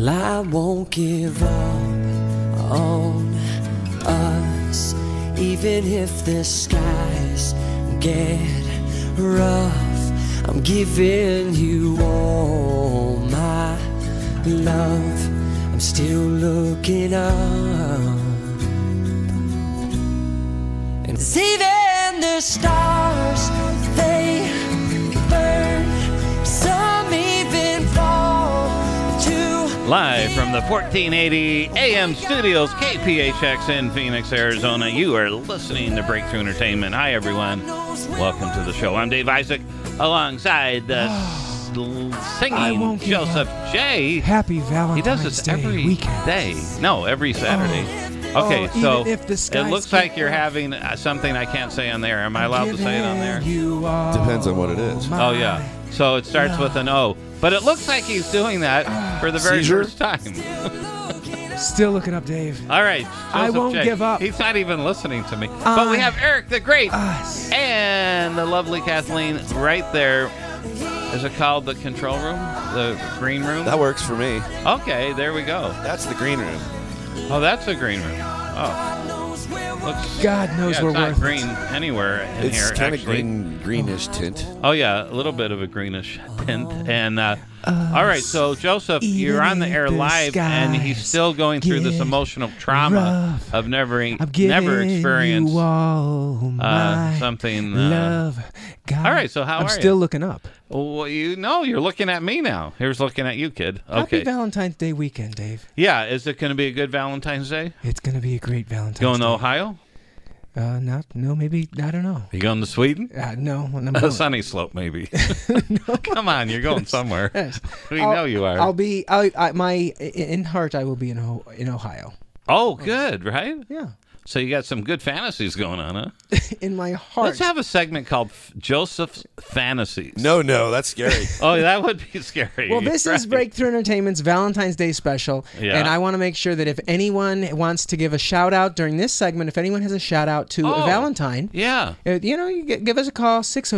Well, I won't give up on us, even if the skies get rough. I'm giving you all my love. I'm still looking up, and even the stars, they burn. Some even fall to Live from the 1480 AM studios, KPHX in Phoenix, Arizona. You are listening to Breakthrough Entertainment. Hi, everyone. Welcome to the show. I'm Dave Isaac, alongside the singing Joseph J. Happy Valentine's He does this Day every weekend. day. No, every Saturday. Okay, so even if the it skies looks get like you're having something I can't say on there. Am I allowed to say it on there? Depends on what it is. Oh, yeah. So it starts with an O. But it looks like he's doing that for the very Seizure? first time. Still looking up, Dave. All right. I Joseph won't J. give up. He's not even listening to me. But we have Eric the Great Us. and the lovely Kathleen right there. Is it called the control room? The green room? That works for me. Okay, there we go. That's the green room. Oh, that's a green room. Oh. Looks, God knows yeah, we're it's not worth green anywhere in It's here, kind of actually. greenish tint. Oh, yeah, a little bit of a greenish tint. And, all right, so, Joseph, you're on the air live, and he's still going through this emotional trauma of never experienced you all my something. love. God, All right, so how I'm are you? still looking up. Well, you're looking at me now. Here's looking at you, kid. Okay. Happy Valentine's Day weekend, Dave. Yeah, is it going to be a good Valentine's Day? It's going to be a great Valentine's Going Day. to Ohio? Maybe, I don't know. You going to Sweden? No, I'm going. Sunny Slope, maybe. Come on, you're going somewhere. Yes. We know you are. In heart, I will be in Ohio. Oh, good, right? Yeah. So you got some good fantasies going on, huh? In my heart. Let's have a segment called Joseph's Fantasies. No, that's scary. Oh, that would be scary. Well, this is Right. Breakthrough Entertainment's Valentine's Day special, Yeah. and I want to make sure that if anyone wants to give a shout-out during this segment, if anyone has a shout-out to a Valentine, Yeah. you give us a call,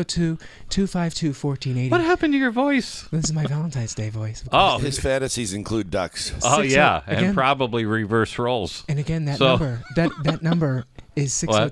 602-252-1480. What happened to your voice? This is my Valentine's Day voice. Oh, His fantasies include ducks. oh yeah, again- and probably reverse roles. And again, that So- number, that number is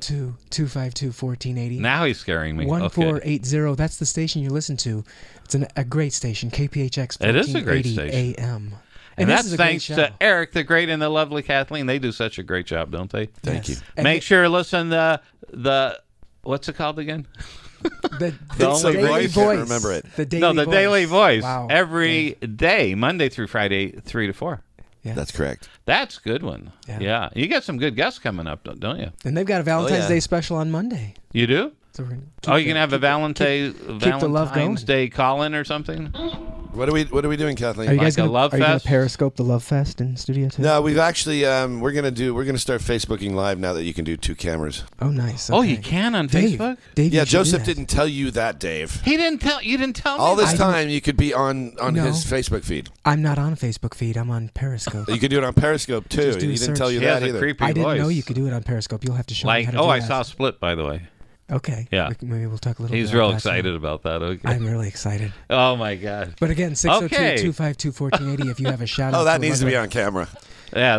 602-252-1480. Now he's scaring me. 1480. That's the station you listen to. It's a great station, KPHX 1480 It is a great station. AM. And this that's is a great thanks show. to Eric the Great and the lovely Kathleen. They do such a great job, don't they? Thank you. And Make sure to listen to the what's it called again? The It's a Daily voice. Voice. Remember it. The Daily No, the Voice. Daily Voice. Wow. Every day, Monday through Friday, 3 to 4. Yeah. That's correct. That's a good one. Yeah. Yeah. You got some good guests coming up, don't you? And they've got a Valentine's yeah. Day special on Monday. You do? So we're gonna Oh, you keep can the- have a the love going. Valentine's Day call-in or something? What are we doing, Kathleen? Are you guys like a gonna, love are you gonna fest? Periscope the Love Fest in studio too? No, we've actually we're gonna start Facebooking live now that you can do two cameras. Oh, nice. Oh, okay. you can on Dave, Facebook? Dave, Yeah, you should do Joseph that. didn't tell you that, Dave. You didn't tell me. All this that. time you could be on No. his Facebook feed. I'm not on a Facebook feed. I'm on Periscope. You could do it on Periscope too. Just do He a didn't search. tell you He has that a either. creepy I didn't voice. know you could do it on Periscope. You'll have to show me how to do I that. saw Split, by the way. Okay. Yeah. Maybe we'll talk a little He's bit real about that excited too. about that. Okay. I'm really excited. Oh, my God. But again, Okay. 602-252-1480 if you have a shout out. Oh, that to a needs to lovely- be on camera. Yeah,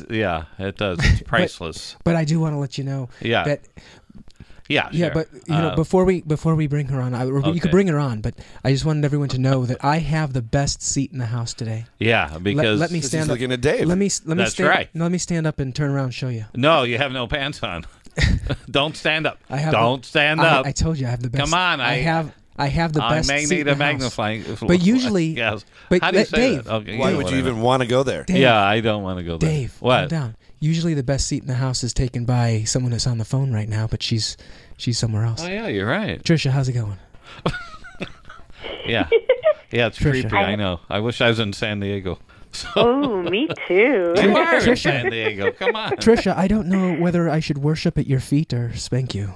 it does. It's priceless. But I do want to let you know Yeah. that Yeah, yeah, sure. but before we bring her on, you Okay. could bring her on, but I just wanted everyone to know that I have the best seat in the house today. Yeah, because let me He's stand up. looking at Dave. Let me That's stand, right. Let me stand up and turn around and show you. No, you have no pants on. Don't stand up. Stand up. I told you I have the best. Come on, I have the I best may seat need in a the house. magnifying. But usually- yes. but How do you say Dave, that? Okay, Why yeah, would you whatever. even want to go there? Dave, Yeah, I don't want to go there. Dave, What? calm down. Usually the best seat in the house is taken by someone that's on the phone right now, but she's somewhere else. Oh yeah, you're right. Trisha, how's it going? Yeah, yeah, it's Trisha. creepy. I know. I wish I was in San Diego. So Oh, me too. you are in Trisha. San Diego. Come on. Trisha, I don't know whether I should worship at your feet or spank you.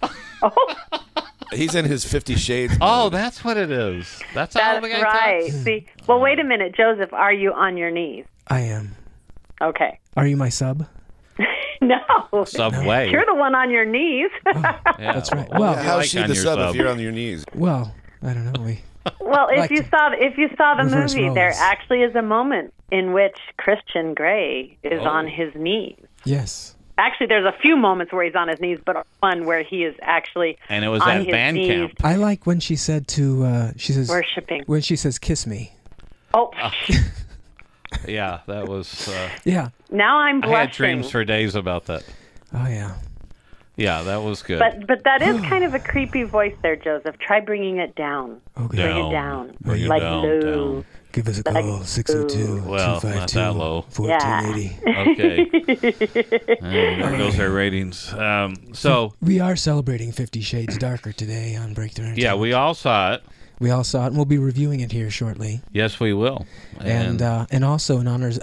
He's in his 50 Shades. Oh, mode. that's what it is. That's how the That's guy right. talks? See, well, wait a minute, Joseph. Are you on your knees? I am. Okay. Are you my sub? No. Subway. You're the one on your knees. Yeah. That's right. What Well- would you How's like she on the your sub if you're on your knees? Well, I don't know. Well, Like if you saw the reverse movie, there roles. actually is a moment in which Christian Grey is on his knees. Yes. Actually, there's a few moments where he's on his knees, but one where he is actually And it was on at his band knees camp. I like when she said she says, worshiping. when she says, kiss me. Oh, Yeah, that was. Yeah. now I'm I blushing. had dreams for days about that. Oh, yeah. Yeah, that was good. But that is kind of a creepy voice there, Joseph. Try bringing it down. Okay. Bring Down. it down. Bring it like down, low. down. Give us a Like, call, 602 Well, not that low. 1480. Okay. And there goes our ratings. So, We are celebrating 50 Shades Darker today on Breakthrough yeah, Entertainment. we all saw it. We all saw it, and we'll be reviewing it here shortly. Yes, we will. And also in honor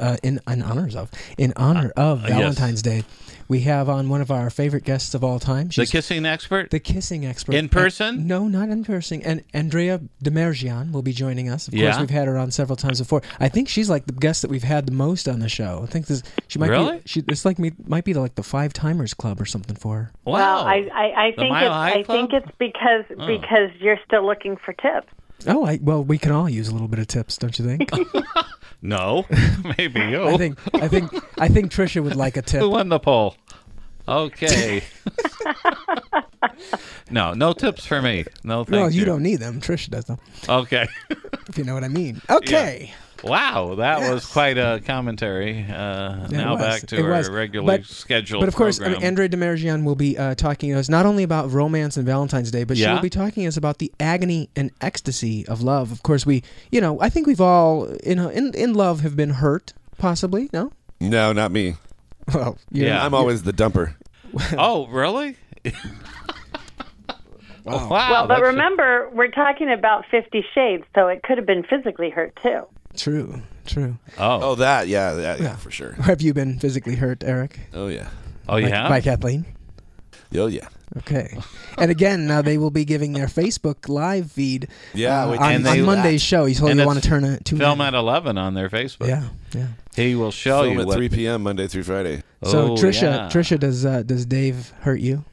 of Valentine's Day, we have on one of our favorite guests of all time. the She's kissing expert? the kissing expert. In person? No, not in person. And Andrea Demergian will be joining us. Of Yeah. course, we've had her on several times before. I think she's like the guest that we've had the most on the show. I think she might Really? be. This might be like the 5 Timers Club or something for her. Wow. Well, I The think Mile High I think Club? it's because you're still looking for tips. Oh, well, we can all use a little bit of tips, don't you think? No. Maybe you. I think Trisha would like a tip. Who won the poll? Okay. No tips for me. No, thank Well, you you. don't need them. Trisha does them, Okay. if you know what I mean. Okay. Wow, that was Yes. quite a commentary. Now was. back It to our was. regularly scheduled But of course, program. Andrea Demergian will be talking to us not only about romance and Valentine's Day, but she Yeah. will be talking to us about the agony and ecstasy of love. Of course, I think we've all in love have been hurt, possibly. No. No, not me. Well, Yeah. I'm always the dumper. Oh, really? Wow. Well, but that's- remember, we're talking about 50 Shades, so it could have been physically hurt too. True. Oh, that, yeah, for sure. Have you been physically hurt, Eric? Oh, yeah. Oh, yeah? By Kathleen? Oh, yeah. Okay. And again, now they will be giving their Facebook live feed Yeah, we on, can do on that. Monday's show. You And want to it's turn it to Film at 11 on their Facebook. Yeah. He will show Film you at what... 3 p.m. Monday through Friday. So Oh, Trisha, yeah. does Dave hurt you?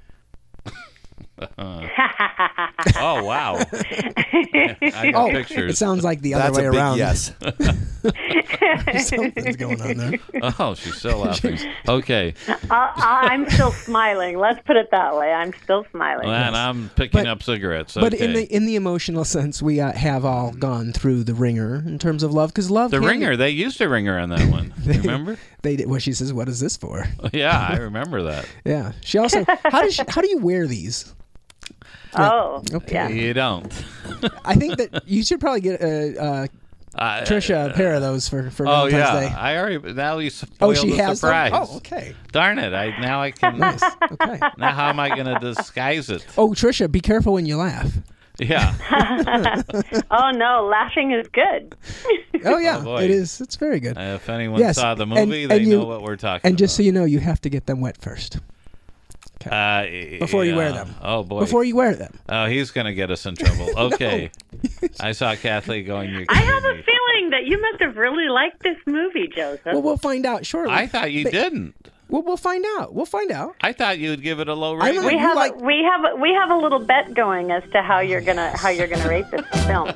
Oh, wow. I got pictures. It sounds like the That's other way a big around. yes. Something's going on there. Oh, she's still laughing. Okay. I'm still smiling. Let's put it that way. I'm still smiling. And I'm picking But- up cigarettes. But Okay. in the emotional sense, we have all gone through the ringer in terms of love, because love. The can be- ringer, they used a ringer on that one. Remember? They did. Well, she says, "What is this for?" Yeah, I remember that. Yeah. She also. How do you wear these? Oh, Okay. yeah. You don't. I think that you should probably get Trisha a pair of those for Oh, Valentine's yeah. Day. I already. Now you spoiled Oh, she the has them? surprise. Oh, okay. Darn it. Now I can. Nice. Okay. Now, how am I going to disguise it? Oh, Trisha, be careful when you laugh. Yeah. Oh no, laughing is good. Oh yeah, boy. it is. It's very good. If anyone Yes, saw the and- movie, and they you- know what we're talking And about. just so you know, you have to get them wet first before you wear yeah. them. Oh, boy. Before you wear them. Oh, he's going to get us in trouble. Okay. I saw Kathleen going, you're I have a kidding me. feeling that you must have really liked this movie, Joseph. Well, we'll find out shortly. I thought you didn't. Well, we'll find out. We'll find out. I thought you would give it a low I rating. don't we you have like- we have a little bet going as to how you're gonna rate this film.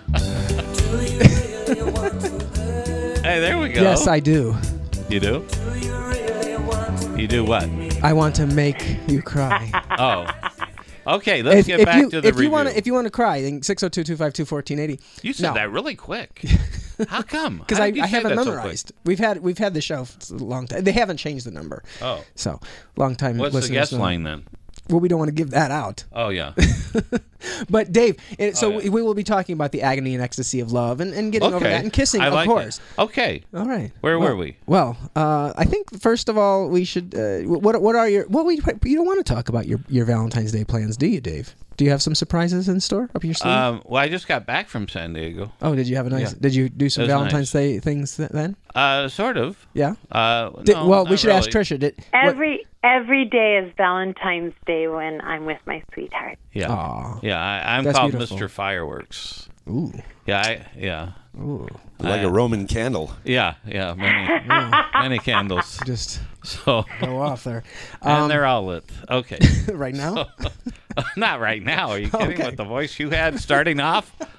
Hey, there we go. Yes, I do. You do? You do what? I want to make you cry. Oh. Okay, let's get back to the if review. you want to cry, then 602-252-1480. You said No. that really quick. How come? Because How I did you say have it that so quick? memorized. We've had the show for a long time. They haven't changed the number. Oh. So long time. What's the listeners guest know. line then? Well, we don't want to give that out. Oh, yeah. But Dave, yeah. we will be talking about the agony and ecstasy of love and getting over Okay. that and kissing, I of like course. it. Okay. All right. Where Well- were we? Well, I think first of all we should. What are your? You don't want to talk about your Valentine's Day plans, do you, Dave? Do you have some surprises in store up your sleeve? Well, I just got back from San Diego. Oh, did you have a nice? yeah. Did you do some It was Valentine's Day things then? Sort of. Yeah. No, Well, we not should ask really. Trisha. Every day is Valentine's Day when I'm with my sweetheart. Yeah. Aw. Yeah, I'm That's called beautiful. Mr. Fireworks. Ooh. Yeah. Ooh. Like a Roman candle. Yeah. Many candles. Just So, go off there. and they're all lit. Okay. Right now. Not right now. Are you kidding? Okay. With the voice you had starting off?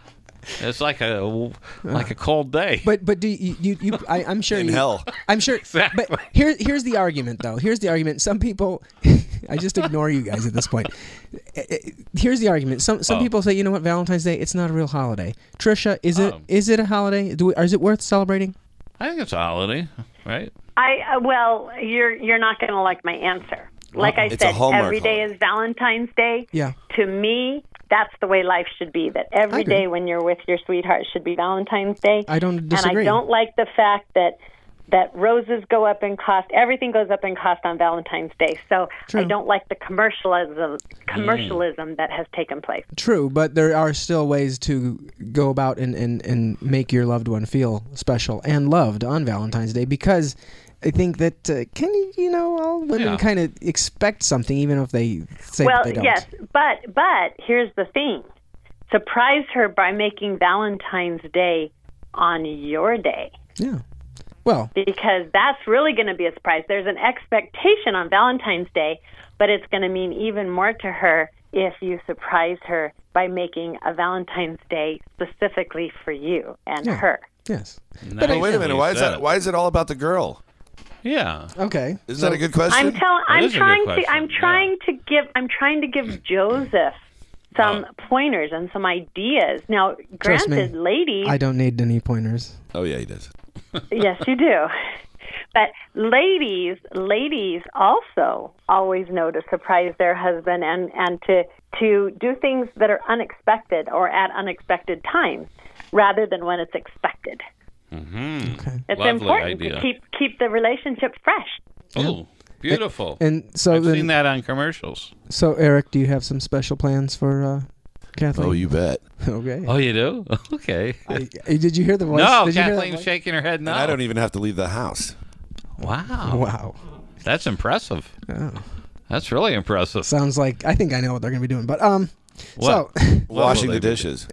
It's like a cold day. But do you I'm sure In you, hell. I'm sure. Exactly. But here's the argument, though. Here's the argument. Some people, I just ignore you guys at this point. Here's the argument. Some people say, you know what, Valentine's Day, it's not a real holiday. Trisha, is it a holiday? Is it worth celebrating? I think it's a holiday, right? Well, you're not going to like my answer. Like I It's a said, Hallmark every day holiday. is Valentine's Day. Yeah. To me, that's the way life should be. That every agree. day when you're with your sweetheart should be Valentine's Day. I don't disagree. And I don't like the fact that roses go up in cost. Everything goes up in cost on Valentine's Day. So True. I don't like the commercialism that has taken place. True, but there are still ways to go about and make your loved one feel special and loved on Valentine's Day, because I think that all women kind of expect something, even if they say that they don't. Yes, but here's the thing. Surprise her by making Valentine's Day on your day. Yeah. Well, Because that's really going to be a surprise. There's an expectation on Valentine's Day, but it's going to mean even more to her if you surprise her by making a Valentine's Day specifically for you and her. yes. But Wait a minute. Why is it all about the girl? Yeah. Okay. Isn't that a good question? I'm is a good question, I'm trying to give Joseph some pointers and some ideas. Now, Trust me, granted, ladies, I don't need any pointers. Oh, yeah, he does. yes, you do. But ladies also always know to surprise their husband and to do things that are unexpected or at unexpected times rather than when it's expected. Mm-hmm. Okay. It's Lovely important idea. to keep the relationship fresh. Oh, beautiful. And so I've then, seen that on commercials. So Eric, do you have some special plans for Kathleen? Oh, you bet. Okay. Oh, you do? Okay. Did you hear the voice? No, Did you hear that Kathleen's voice? shaking her head no. And I don't even have to leave the house. Wow. Wow. That's impressive. Oh. That's really impressive. Sounds like I think I know what they're going to be doing. But What? so Washing will the they be dishes.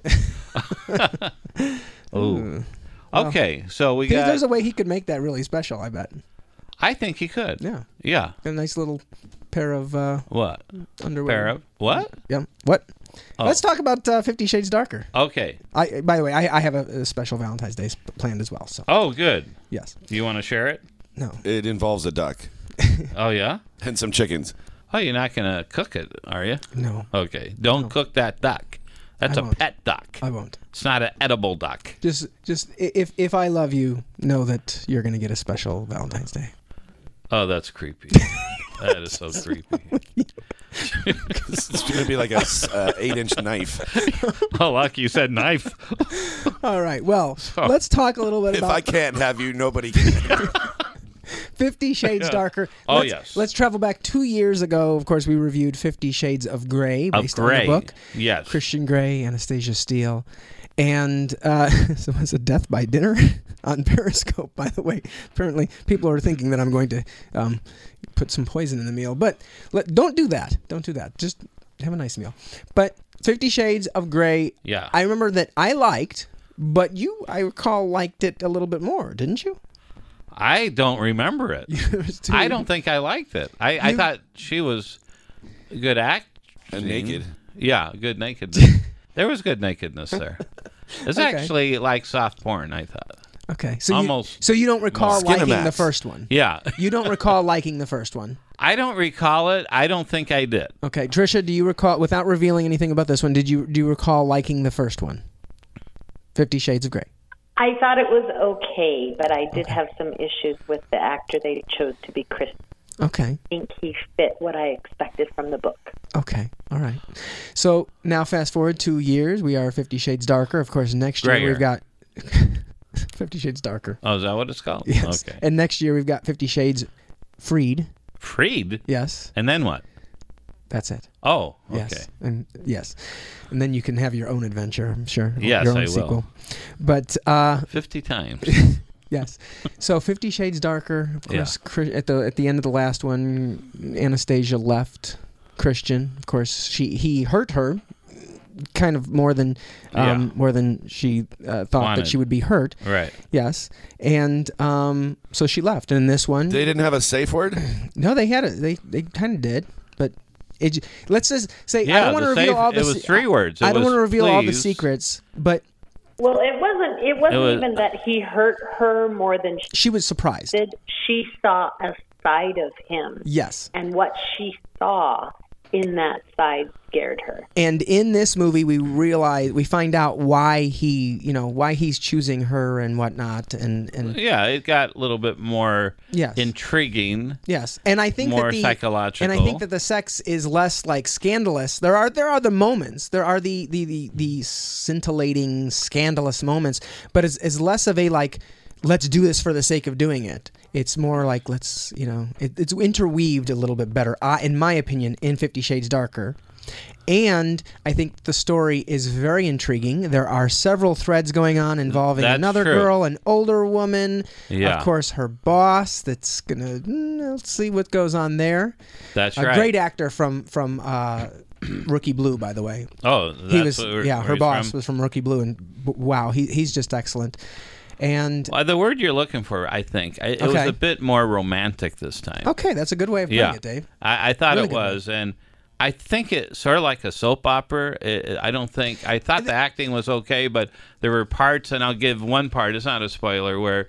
Oh. Okay, so we got. there's a way he could make that really special, I bet. I think he could. Yeah. Yeah. A nice little pair of What? underwear. Pair of what? Yeah. What? Oh. Let's talk about 50 Shades Darker. Okay. By the way, I have a special Valentine's Day planned as well. So Oh, good. yes. Do you want to share it? No. It involves a duck Oh, yeah? and some chickens. Oh, you're not going to cook it, are you? No. Okay. Don't cook that duck. That's I a won't. pet duck. I won't. It's not an edible duck. Just if I love you, know that you're going to get a special Valentine's Day. Oh, that's creepy. That is so creepy. It's going to be like a 8-inch knife. Oh, like you said, knife. All right. Well, let's talk a little bit If about I can't have you, nobody can. 50 Shades Darker. Oh, Let's- yes. Let's travel back 2 years ago. Of course, we reviewed 50 Shades of Grey based on Grey. the book. Yes. Christian Grey, Anastasia Steele. And so it's a death by dinner on Periscope, by the way. Apparently, people are thinking that I'm going to put some poison in the meal. But don't do that. Don't do that. Just have a nice meal. But 50 Shades of Grey, Yeah. I remember that I liked, but I recall, liked it a little bit more, didn't you? I don't remember it. I don't think I liked it. I thought she was a good actress. And naked. Yeah, good nakedness. There was good nakedness there. It's Okay. actually like soft porn, I thought. Okay. So Almost you don't recall liking Skinemax. the first one? Yeah. You don't recall liking the first one? I don't recall it. I don't think I did. Okay. Trisha, do you recall, without revealing anything about this one, do you recall liking the first one? 50 Shades of Grey. I thought it was okay, but I did have some issues with the actor they chose to be Chris. Okay. I think he fit what I expected from the book. Okay. All right. So now fast forward 2 years. We are 50 Shades Darker. Of course, next year Grayer. we've got 50 Shades Darker. Oh, is that what it's called? Yes. Okay. And next year we've got 50 Shades Freed. Freed? Yes. And then what? That's it. Oh, okay. Yes. And yes. And then you can have your own adventure, I'm sure. Yes, your own I will. sequel. But 50 times. yes. So 50 Shades Darker, of course, at the end of the last one, Anastasia left Christian. Of course, he hurt her kind of more than she thought Wanted. that she would be hurt. Right. Yes. And so she left. And in this one, They didn't have a safe word? no, they had it. They kind of did, but let's just say I Yeah, don't want to the reveal safe- all the it was 3 words. It I don't was, want to reveal all the please. secrets, but Well, it wasn't even that he hurt her more than She was surprised. did. She saw a side of him. Yes. And what she saw in that side scared her. And in this movie, we find out why he's choosing her and whatnot, and Yeah, it got a little bit more Yes. intriguing. yes, and I think More that psychological. and I think that the sex is less like scandalous. There are the moments, there are the scintillating, scandalous moments, but it's less of a like, let's do this for the sake of doing it. It's more like it's interweaved a little bit better, in my opinion, in 50 Shades Darker. And I think the story is very intriguing. There are several threads going on involving That's another true. girl, an older woman, Yeah. of course her boss. That's gonna let's see what goes on there. That's A right. great actor from Rookie Blue, by the way. Oh, that's He was where her he's boss from? was from Rookie Blue, and wow, he's just excellent. And Well, the word you're looking for, I think, it was Okay. a bit more romantic this time. okay, that's a good way of putting Yeah, it, Dave. I thought Really it good one. was, and I think it's sort of like a soap opera. I thought the acting was okay, but there were parts, and I'll give one part. It's not a spoiler, where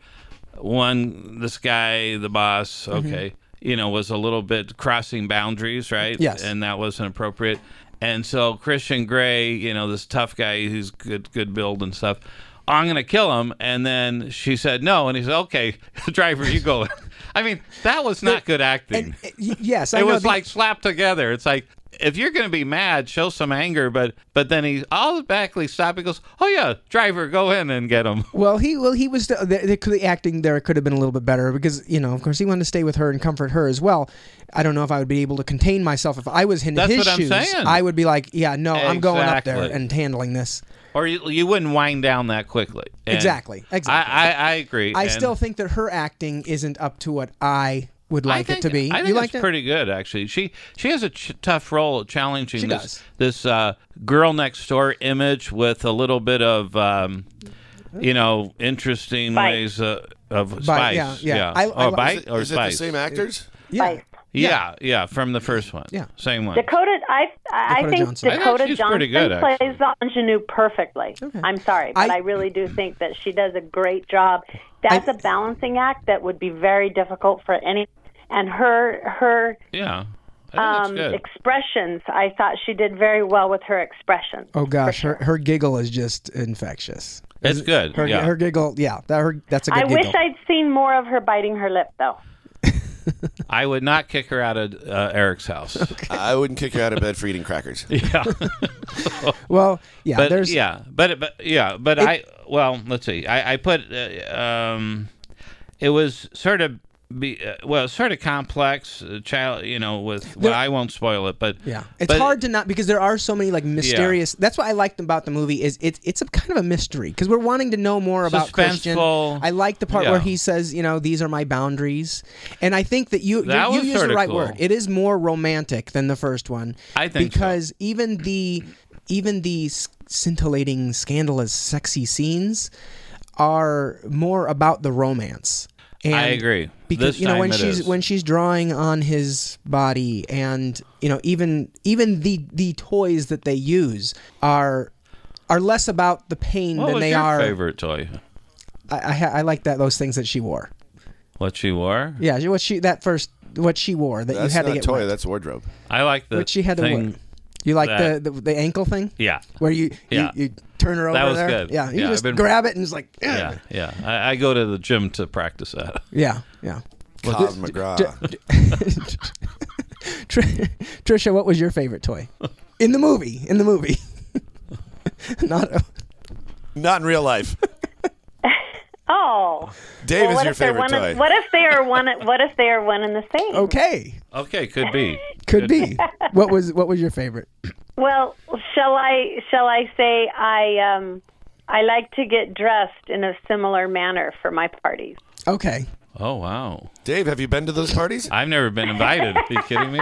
this guy, the boss, was a little bit crossing boundaries, right? Yes. And that wasn't appropriate. And so Christian Grey, this tough guy who's good build and stuff, I'm going to kill him. And then she said no. And he said, okay, driver, you go. I mean, that was not good acting. Yes, I It know. was like slapped together. It's like, if you're going to be mad, show some anger. But then he automatically stopped. He goes, oh, yeah, driver, go in and get him. Well, he was the acting there could have been a little bit better because of course he wanted to stay with her and comfort her as well. I don't know if I would be able to contain myself if I was in That's his what I'm shoes. saying. I would be like, yeah, no, I'm going up there Exactly. and handling this. Or you wouldn't wind down that quickly. And Exactly. I agree. I And still think that her acting isn't up to what I would like it to be. I think you it's like that? pretty good, actually. She has a tough role challenging She does. this girl next door image with a little bit of interesting Spice. ways of spice. yeah. Bite or Is it spice. the same actors? Yeah. Spice. Yeah, from the first one. Yeah. Same one. Dakota, I Dakota think Johnson. I think Dakota she's pretty good, Johnson actually. plays the ingenue perfectly. Okay. I'm sorry, but I- I really do think that she does a great job. That's a balancing act that would be very difficult for any. And her Yeah. I think that's good. expressions, I thought she did very well with her expressions. Oh gosh, her giggle is just infectious. It's good. Her yeah. her giggle, yeah, that's a good I giggle. wish I'd seen more of her biting her lip, though. I would not kick her out of Eric's house. I wouldn't kick her out of bed for eating crackers. Yeah. Well, yeah, But there's let's see. I put it was sort of sort of complex, with I won't spoil it, but yeah, it's but- hard to not because there are so many like mysterious. That's what I liked about the movie is it's a kind of a mystery because we're wanting to know more about Christian. Suspenseful. I like the part Yeah. where he says, these are my boundaries, and I think that you That was used the sorta right cool. word. It is more romantic than the first one. I think so. because even the scintillating, scandalous, sexy scenes are more about the romance. And I agree. Because This time when it is. when she's drawing on his body, and even the toys that they use are less about the pain What than was they your are. favorite toy? I like those things that she wore. What she wore? Yeah, what she wore that That's you had not to get toy. wet. That's wardrobe. I like the What she had to thing. wear. You like that- the ankle thing? Yeah. Where you turn her over That was there? good. Yeah, you Yeah, just I've been- grab it and it's like, Yeah. I go to the gym to practice that. yeah. Cobb McGraw. Trisha, what was your favorite toy? In the movie. Not Not in real life. Oh, Dave well, is your favorite toy. What if they are one? What if they are one and the same? okay. Okay, could be. Could be. What was your favorite? Well, shall I say I like to get dressed in a similar manner for my parties. Okay. Oh wow. Dave, have you been to those parties? I've never been invited. Are you kidding me?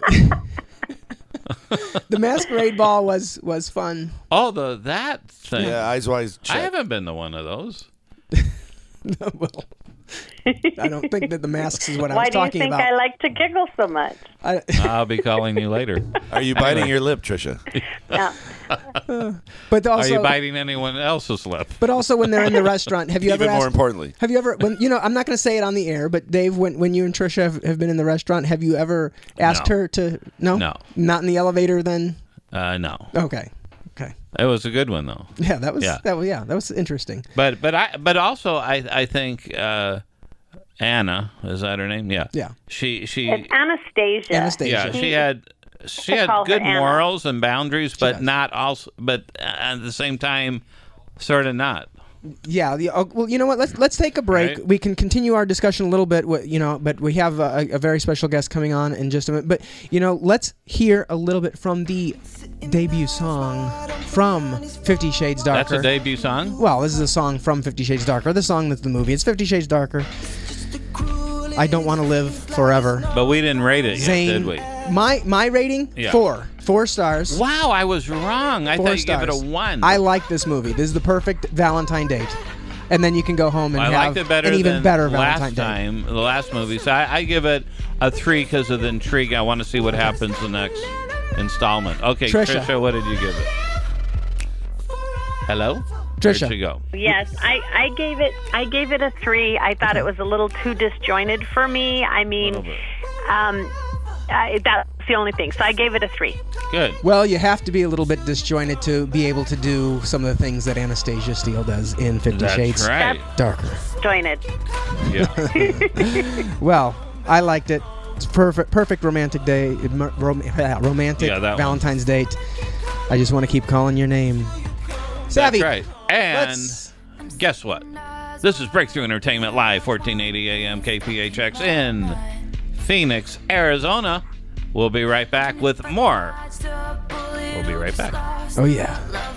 The masquerade ball was fun. Oh, that thing. Yeah, Eyes Wise I Chet. haven't been to one of those. Well, I don't think that the masks is what I Why was do you talking think about. I like to giggle so much? I'll be calling you later. Are you biting your lip, Trisha? Yeah. But Are also, you biting anyone else's lip? but also when they're in the restaurant, have you ever Even more asked? importantly. Have you ever, when I'm not going to say it on the air, but Dave, when you and Trisha have been in the restaurant, have you ever asked No. her to? No, No. not in the elevator. Then No. okay. It was a good one though. Yeah, that was Yeah. that was interesting. But also I think Anna, is that her name? Yeah. Yeah. She It's Anastasia. Anastasia. yeah, she had call her good Anna. morals and boundaries, but does. not also but at the same time sort of not. Yeah. Well, you know what? Let's take a break. Right. We can continue our discussion a little bit. But we have a very special guest coming on in just a minute. But let's hear a little bit from the debut song from 50 Shades Darker. That's a debut song? Well, this is a song from 50 Shades Darker. The song that's the movie. It's 50 Shades Darker. I Don't Want to Live Forever. But we didn't rate it yet, Zane. did we? My rating? Yeah. 4 stars. Wow, I was wrong. I 4 thought you stars. gave it a 1. I like this movie. This is the perfect Valentine date. And then you can go home and I have liked it better an even than better last Valentine date. time, the last movie. So I give it a 3 because of the intrigue. I want to see what happens the next installment. Okay, Trisha. what did you give it? Hello? Trisha. Where'd she go? Yes, I gave it a 3. I thought it was a little too disjointed for me. I mean, Little bit. that's the only thing. So I gave it a 3. Good. Well, you have to be a little bit disjointed to be able to do some of the things that Anastasia Steele does in 50 That's Shades right. Darker. Disjointed. Yeah. Well, I liked it. It's perfect romantic day, romantic Yeah, that one. Valentine's date. I just want to keep calling your name. Savvy. That's right. And Let's- guess what? This is Breakthrough Entertainment Live, 1480 AM KPHX in Phoenix, Arizona. We'll be right back with more. We'll be right back. Oh yeah.